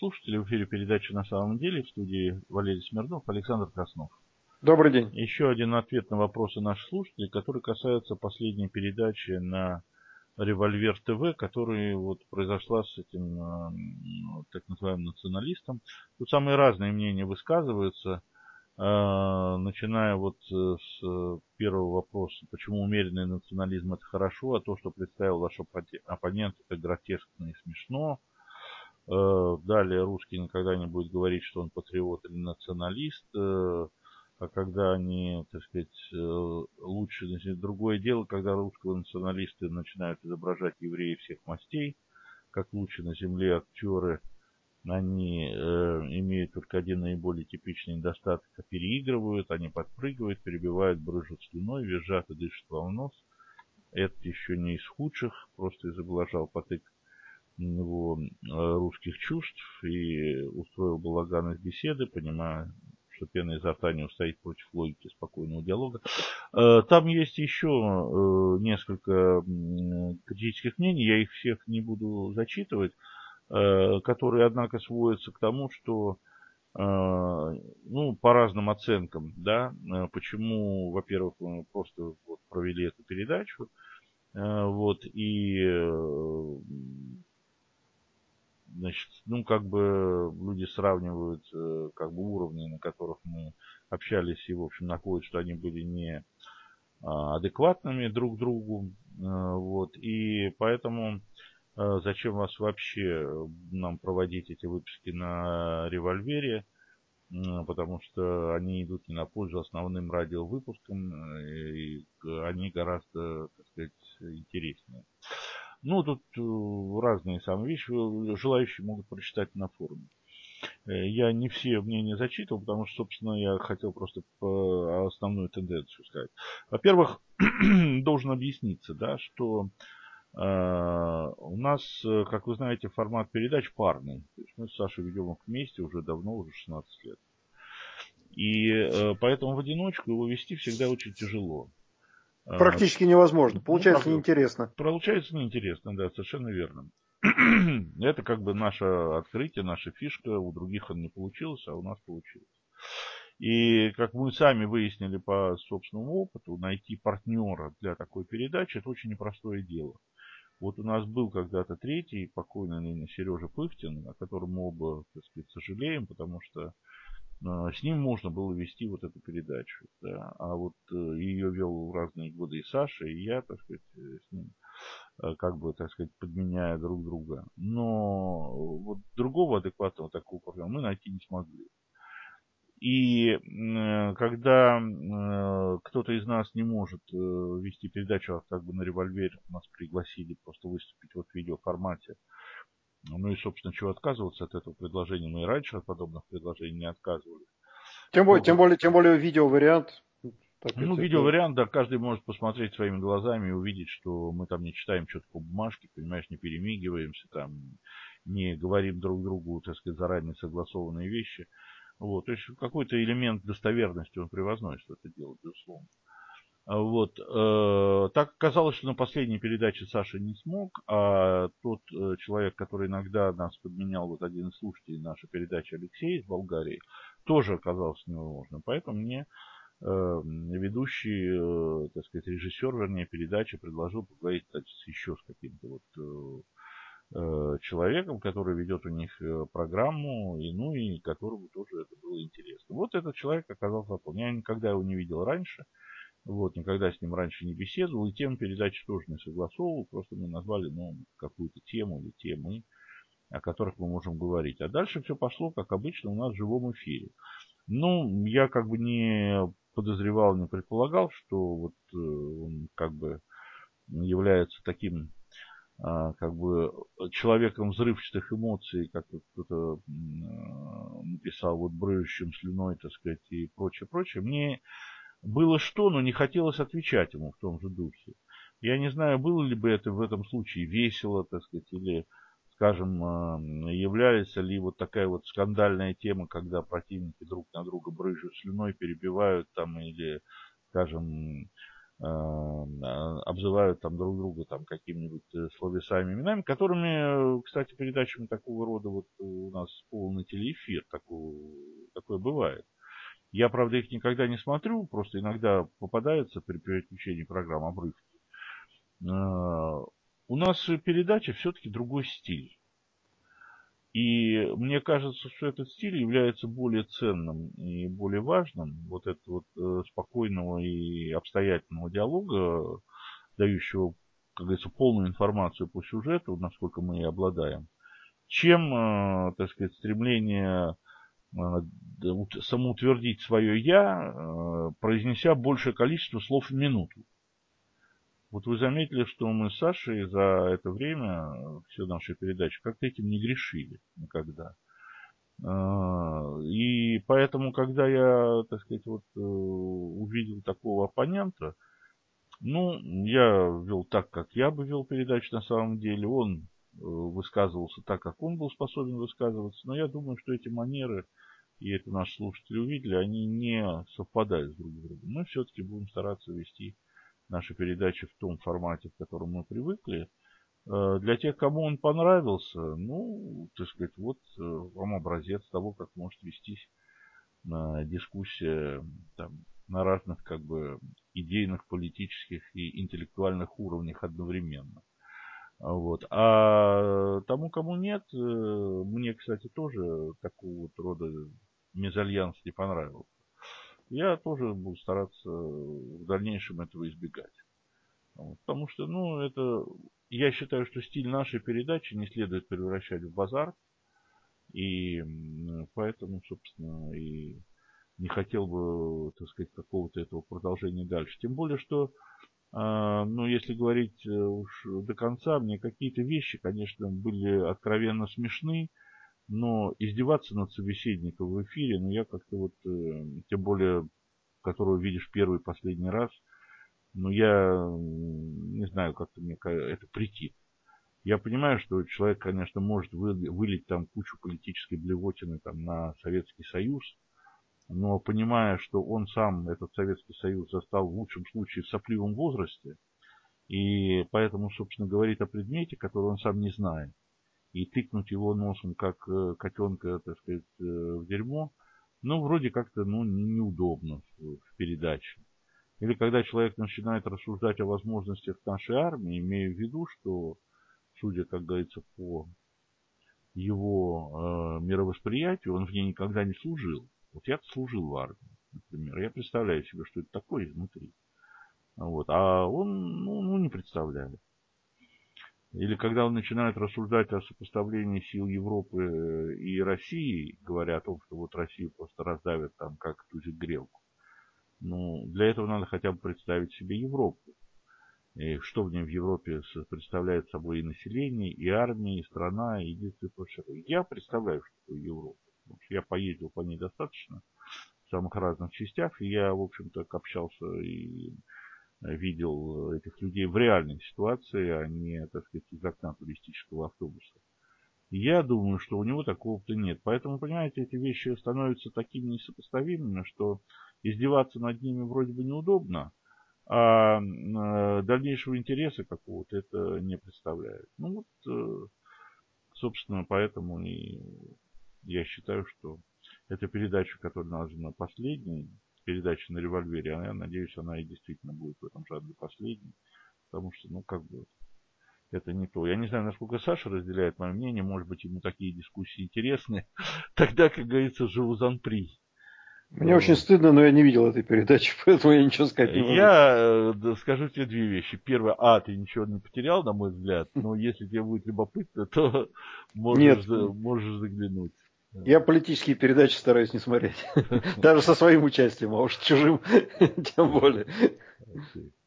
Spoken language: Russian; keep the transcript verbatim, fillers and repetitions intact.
слушатели, в эфире передачи «На самом деле», в студии Валерий Смирнов, Александр Краснов. Добрый день. Еще один ответ на вопросы наших слушателей, который касается последней передачи на Револьвер ТВ, которая вот произошла с этим так называемым националистом. Тут самые разные мнения высказываются, начиная вот с первого вопроса, почему умеренный национализм это хорошо, а то, что представил ваш оппонент, это гротескно и смешно. Далее русский никогда не будет говорить, что он патриот или националист, а когда они, так сказать, лучше... Другое дело, когда русские националисты начинают изображать евреев всех мастей, как лучше на земле актеры, они э, имеют только один наиболее типичный недостаток, переигрывают, они подпрыгивают, перебивают, брызжут слюной, визжат и дышат во нос. Это еще не из худших, просто изоблажал потык его русских чувств и устроил балаган из беседы, понимая, что пена изо рта не устоит против логики спокойного диалога. Там есть еще несколько критических мнений, я их всех не буду зачитывать, которые, однако, сводятся к тому, что, ну, по разным оценкам, да, почему, во-первых, мы просто вот провели эту передачу, вот, и значит, ну, как бы люди сравнивают, как бы, уровни, на которых мы общались, и, в общем, находят, что они были не адекватными друг другу, вот, и поэтому зачем вас вообще нам проводить эти выпуски на Револьвере, потому что они идут не на пользу основным радиовыпускам, и они гораздо, так сказать, интереснее. Ну, тут разные самые вещи, желающие могут прочитать на форуме. Я не все мнения зачитывал, потому что, собственно, я хотел просто основную тенденцию сказать. Во-первых, должен объясниться, да, что э, у нас, как вы знаете, формат передач парный. То есть мы с Сашей ведем их вместе уже давно, уже шестнадцать лет. И э, поэтому в одиночку его вести всегда очень тяжело. Практически невозможно. Получается ну, неинтересно. Получается неинтересно, да, совершенно верно. Это как бы наше открытие, наша фишка. У других он не получилось, а у нас получилось. И как мы сами выяснили по собственному опыту, найти партнера для такой передачи – это очень непростое дело. Вот у нас был когда-то третий, покойный ныне Сережа Пыхтин, о котором мы оба, так сказать, сожалеем, потому что с ним можно было вести вот эту передачу. Да. А вот ее вел в разные годы и Саша, и я, так сказать, с ним, как бы, так сказать, подменяя друг друга. Но вот другого адекватного такого партнера мы найти не смогли. И когда кто-то из нас не может вести передачу, а как бы на Револьвере нас пригласили просто выступить вот в видеоформате, ну и, собственно, чего отказываться от этого предложения? Мы и раньше от подобных предложений не отказывались. Тем более, тем более, тем более видеовариант. Ну, видеовариант, да, каждый может посмотреть своими глазами и увидеть, что мы там не читаем что-то по бумажке, понимаешь, не перемигиваемся, там, не говорим друг другу, так сказать, заранее согласованные вещи. Вот, то есть какой-то элемент достоверности он превозносит это дело, безусловно. Вот. Так оказалось, что на последней передаче Саша не смог, а тот человек, который иногда нас подменял, вот один из слушателей нашей передачи, Алексей из Болгарии, тоже оказался невозможным. Поэтому мне ведущий, так сказать, режиссер, вернее, передачи предложил поговорить еще с каким-то вот человеком, который ведет у них программу, и, ну и которому тоже это было интересно. Вот этот человек оказался заполнен. Я никогда его не видел раньше. Вот, никогда с ним раньше не беседовал, и тему передачи тоже не согласовывал, просто мы назвали, ну, какую-то тему или темы, о которых мы можем говорить. А дальше все пошло, как обычно, у нас в живом эфире. Ну, я как бы не подозревал, не предполагал, что вот он как бы является таким, как бы, человеком взрывчатых эмоций, как кто-то написал, вот брызжущим слюной, так сказать, и прочее, прочее. Мне было что, но не хотелось отвечать ему в том же духе. Я не знаю, было ли бы это в этом случае весело, так сказать, или, скажем, является ли вот такая вот скандальная тема, когда противники друг на друга брызжут слюной, перебивают там, или, скажем, обзывают там друг друга там какими-нибудь словесами, именами, которыми, кстати, передачами такого рода вот у нас полный телеэфир, такое, такое бывает. Я, правда, их никогда не смотрю, просто иногда попадаются при переключении программ обрывки. У нас передача все-таки другой стиль. И мне кажется, что этот стиль является более ценным и более важным. Вот этого вот спокойного и обстоятельного диалога, дающего, как говорится, полную информацию по сюжету, насколько мы и обладаем, чем, так сказать, стремление самоутвердить свое «я», произнеся большее количество слов в минуту. Вот вы заметили, что мы с Сашей за это время, все наши передачи, как-то этим не грешили никогда. И поэтому, когда я, так сказать, вот увидел такого оппонента, ну, я вел так, как я бы вел передачу на самом деле. Он высказывался так, как он был способен высказываться. Но я думаю, что эти манеры, и это наши слушатели увидели, они не совпадают друг с другом. Мы все-таки будем стараться вести наши передачи в том формате, в котором мы привыкли. Для тех, кому он понравился, ну, так сказать, вот вам образец того, как может вестись дискуссия там, на разных как бы идейных, политических и интеллектуальных уровнях одновременно. Вот. А тому, кому нет, мне, кстати, тоже такого вот рода мезальянс не понравился. Я тоже буду стараться в дальнейшем этого избегать. Вот. Потому что, ну, это... Я считаю, что стиль нашей передачи не следует превращать в базар. И поэтому, собственно, и не хотел бы, так сказать, какого-то этого продолжения дальше. Тем более, что, ну, если говорить уж до конца, мне какие-то вещи, конечно, были откровенно смешны, но издеваться над собеседником в эфире, ну, я как-то вот, тем более, которого видишь первый и последний раз, ну, я не знаю, как-то мне это претит. Я понимаю, что человек, конечно, может вылить там кучу политической блевотины там, на Советский Союз, но понимая, что он сам этот Советский Союз застал в лучшем случае в сопливом возрасте, и поэтому, собственно, говорит о предмете, который он сам не знает, и тыкнуть его носом, как котенка, так сказать, в дерьмо, ну, вроде как-то, ну, неудобно в передаче. Или когда человек начинает рассуждать о возможностях нашей армии, имея в виду, что, судя, как говорится, по его э, мировосприятию, он в ней никогда не служил. Вот я служил в армии, например. Я представляю себе, что это такое изнутри. Вот. А он ну, ну, не представляет. Или когда он начинает рассуждать о сопоставлении сил Европы и России, говоря о том, что вот Россию просто раздавят там как тузик грелку. Ну, для этого надо хотя бы представить себе Европу. И что в ней в Европе представляет собой и население, и армия, и страна, и единство и прочее. Я представляю, что такое Европа. Потому что я поездил по ней достаточно в самых разных частях, и я, в общем-то, общался и видел этих людей в реальной ситуации, а не, так сказать, из окна туристического автобуса. И я думаю, что у него такого-то нет. Поэтому, понимаете, эти вещи становятся такими несопоставимыми, что издеваться над ними вроде бы неудобно, а дальнейшего интереса какого-то это не представляет. Ну вот, собственно, поэтому и я считаю, что эта передача, которая названа последней, передача на револьвере, я надеюсь, она и действительно будет в этом жанре последней, потому что, ну, как бы, это не то. Я не знаю, насколько Саша разделяет мое мнение, может быть, ему такие дискуссии интересны. Тогда, как говорится, живузан при. Мне очень стыдно, но я не видел этой передачи, поэтому я ничего сказать не могу. Я да, скажу тебе две вещи. Первое, а, ты ничего не потерял, на мой взгляд, но если тебе будет любопытно, то можешь, можешь заглянуть. Я политические передачи стараюсь не смотреть. Даже со своим участием, а уж чужим тем более.